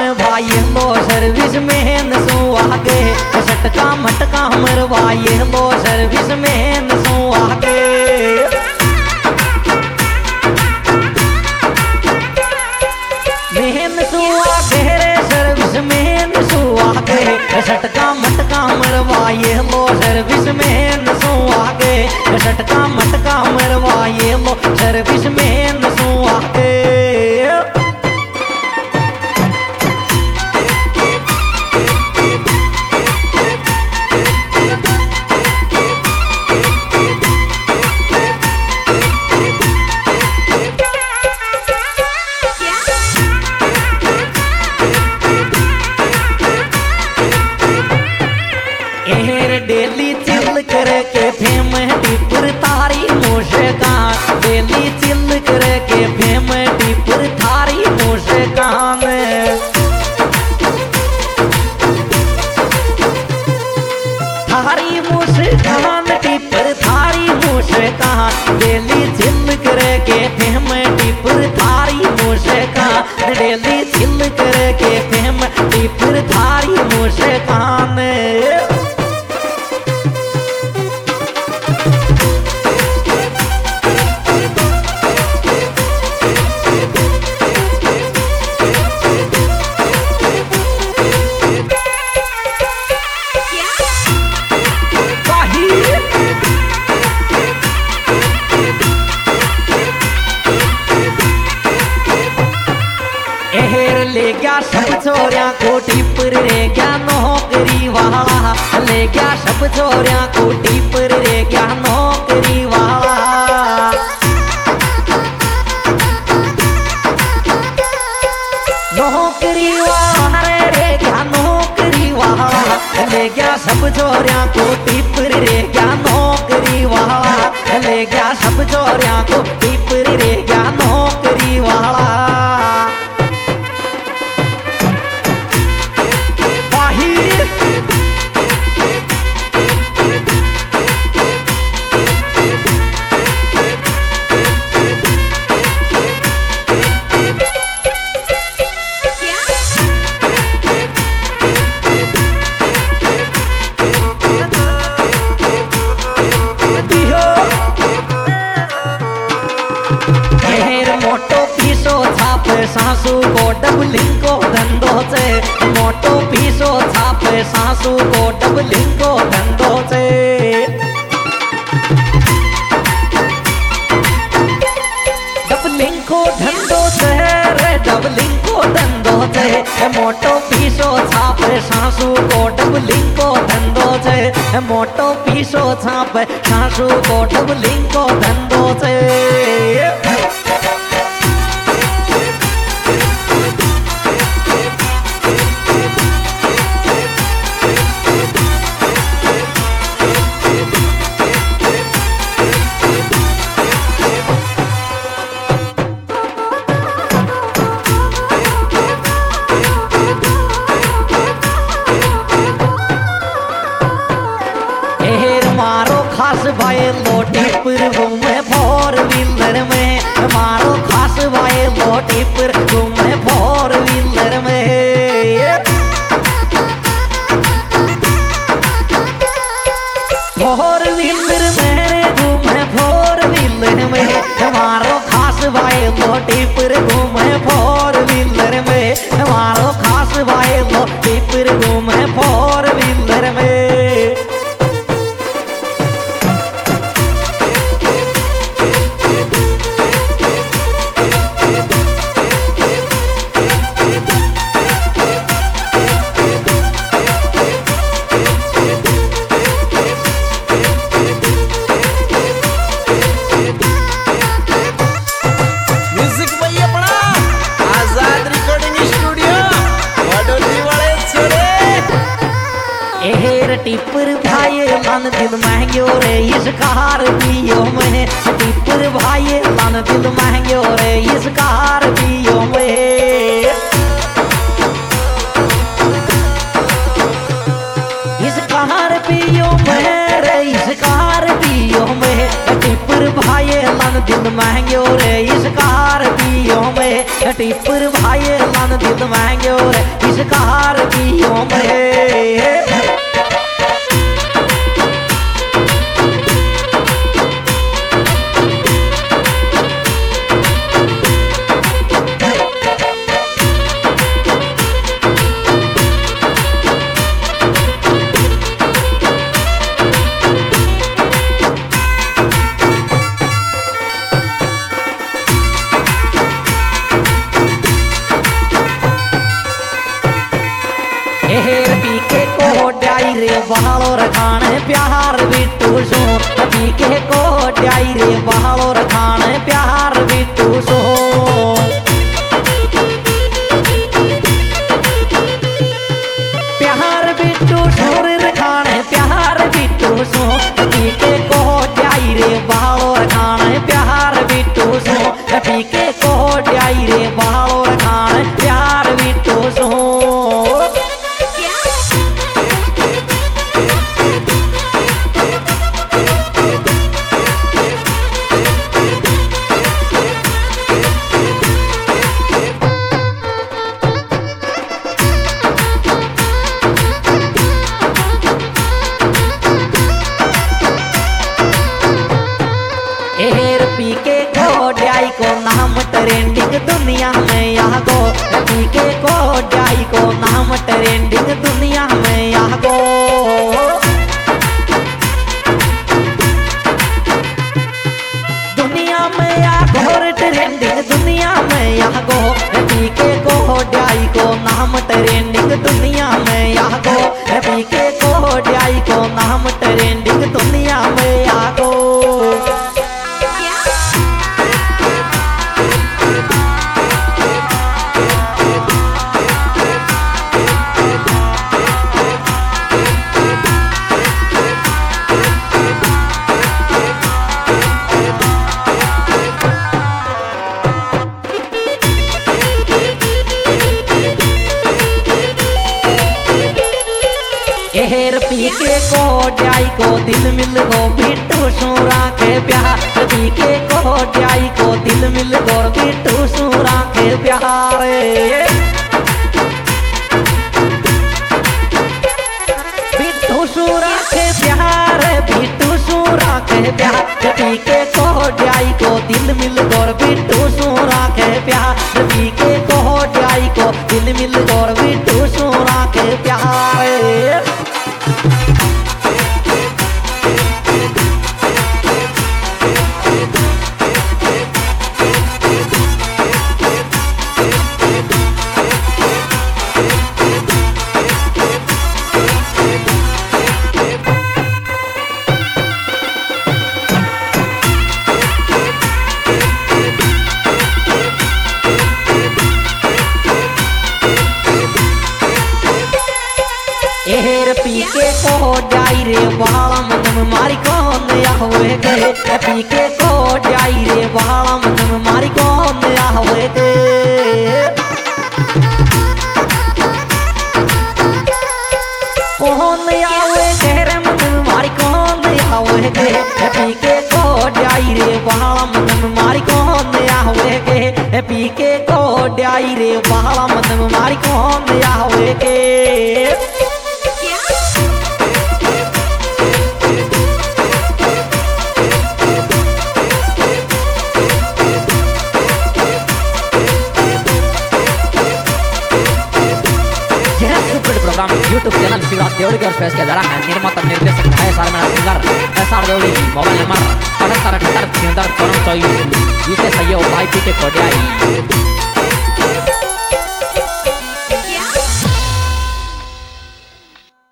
मरवाए लो service में नसो आगे सटका मटका मरवाए लो सर्विस में नसो आगे सर्विस में नसो आगे सटका मटका मरवाए लो सर्विस में नसो आगे सटका मटका मरवाए लो सर्विस में नसो आगे डेली चिल करके फेम टिपुर थारी मुस्कान डेली चिल करके फेम टिपुर थारी मुस्कान थारी मुस्कान टिपुर थारी मुस्कान डेली चिल करके फेम टिपुर थारी मुस्कान डेली चिल करके फेम टिपुर थारी मुस्कान ले गया सब छोरिया को टिपर रे गया नौकरी वाला ले गया सब छोरिया को टिपर रे गया नौकरी वाला नौकरी वाला रे गया नौकरी वाला ले गया सब छोरिया को टिपर रे गया नौकरी वाला ले गया सब छोरिया को टिपर रे गया नौकरी वाला सासू को डबलिंग को धंधो से मोटो पीसो छापे सासू को डबलिंग को धंधो से डबलिंग को धंधो से रे डबलिंग को धंधो से मोटो पीसो छापे सासू को डबलिंग को धंधो से मोटो पीसो छापे सासू को डबलिंग को धंधो से भाई लोटी पर घूमे फोर व्हीलर में मारो खास भाई लोटी पर घूमे फोर व्हीलर में फोर व्हीलर में घूमे फोर व्हीलर में मारो खास भाई लोटी पर घूमे फोर व्हीलर में मारो खास भाई लोटी पर घूमे फोर व्हीलर में टिपर भाई लन दिल महंगो रे इस कार पियो में टिपर भाई लन दिल महंगो रे इस कार पियो में इस कार पियो में रे इस कार पियो में टिपर भाई लन दिल महंगो रे इस कार पियो में रे टिपर भाई लन दिल मांगो रे इसकार पियो में बहालो रखाने प्यार बिट्टू सो पीके को ड्याई रे बहालो रखाने प्यार बिट्टू सो प्यार बिट्टू सोर रखाने प्यार बिट्टू सो पीके को ड्याई रे बहालो रखाने प्यार बिट्टू सो पीके को ड्याई रे बहालो रखाने प्यार बिट्टू सो को नाम ट्रेंडिंग दुनिया में यहाँ को पीके को ड्याई को नाम ट्रेंडिंग दुनिया में यहाँ को दुनिया में यहाँ घोर ट्रेंडिंग दुनिया में यहाँ को पीके को ड्याई को नाम ट्रेंडिंग दुनिया में यहाँ को पीके को ड्याई को नाम ट्रेंडिंग दुनिया में यहाँ को हेर पीके को ड्याई को दिल मिल गो बिट्टू सूरा के प्यार पीके को ड्याई को दिल मिल गो बिट्टू सूरा के प्यार बिट्टू सूरा के प्यार बिट्टू सूरा के प्यार पीके को ड्याई को दिल मिल गो बिट्टू सूरा के प्यार पीके को ड्याई को दिल मिल गो बिट्टू सूरा के प्यार एहर पीके को ड्याई रे वाला मन मारी कौन हुए गए पीके को ड्याई रे वाला मन मारी कौन हुए गए कौन आवे गहरे मन मारी कौन हुए गए पीके को ड्याई रे वाला मन मारी कौन हुए गए पीके को ड्याई रे वाला मन मारी कौन हुए गए programme YouTube channel Shivraj Devdi के और फेस के द्वारा है निर्माता निर्देशक है सारे मेरा सिंगर एसआर देवड़ी मोबाइल नंबर 78 78 74 24 इसे सही हो भाई पीके कोडियाई